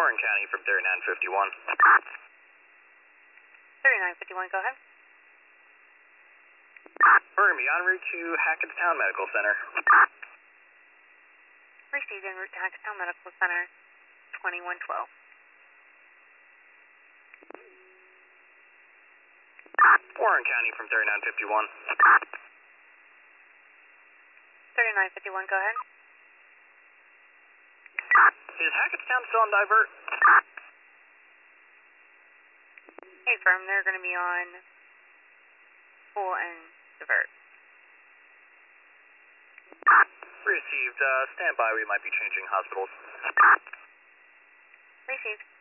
Warren County from 3951. 3951, go ahead. We're going to be en route to Hackettstown Medical Center. Received en route to Hackettstown Medical Center, 2112. Warren County from 3951. 3951, go ahead. Is Hackettstown still on divert? Hey, firm, they're going to be on full and divert. Received. Stand by. We might be changing hospitals. Received.